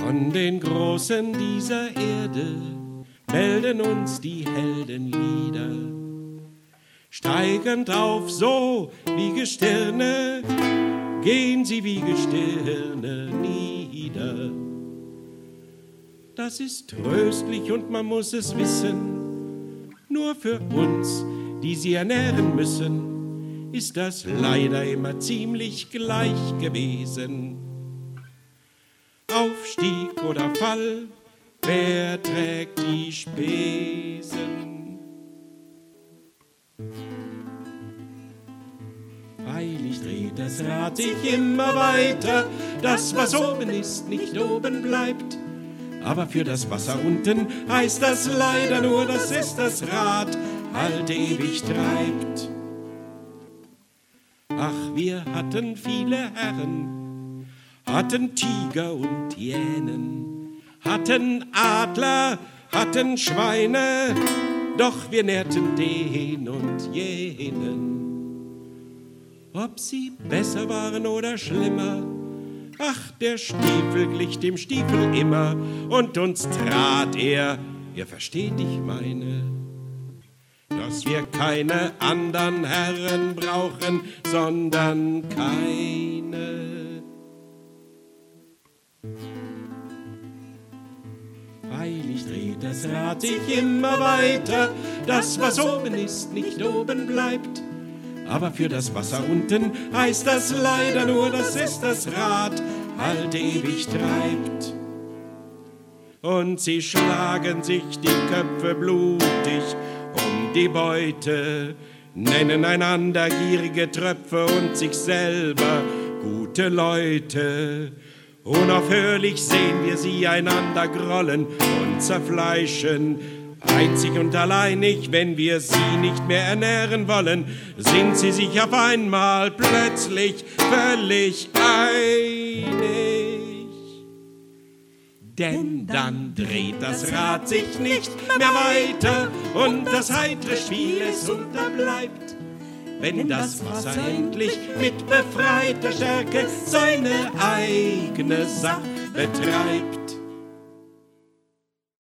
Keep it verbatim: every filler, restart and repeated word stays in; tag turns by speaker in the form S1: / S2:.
S1: Von den Großen dieser Erde melden uns die Heldenlieder, steigend auf so wie Gestirne, gehen sie wie Gestirne nieder. Das ist tröstlich und man muss es wissen, nur für uns, die sie ernähren müssen, ist das leider immer ziemlich gleich gewesen. Aufstieg oder Fall, wer trägt die Spesen? Freilich dreht das Rad sich immer weiter, das, was oben ist, nicht oben bleibt. Aber für das Wasser unten heißt das leider nur, dass es das Rad halt ewig treibt. Ach, wir hatten viele Herren, hatten Tiger und Hyänen, hatten Adler, hatten Schweine, doch wir nährten den und jenen. Ob sie besser waren oder schlimmer, ach, der Stiefel glich dem Stiefel immer, und uns trat er, ihr versteht, ich meine, dass wir keine anderen Herren brauchen, sondern keine. Freilich dreht das Rad sich immer weiter, das, was oben ist, nicht oben bleibt. Aber für das Wasser unten heißt das leider nur, dass es das Rad halt ewig treibt. Und sie schlagen sich die Köpfe blutig um die Beute, nennen einander gierige Tröpfe und sich selber gute Leute. Unaufhörlich sehen wir sie einander grollen und zerfleischen. Einzig und alleinig, wenn wir sie nicht mehr ernähren wollen, sind sie sich auf einmal plötzlich völlig einig. Denn dann dreht das Rad sich nicht mehr weiter und das heitere Spiel es unterbleibt. Wenn das Wasser endlich mit befreiter Stärke seine eigene Sache betreibt.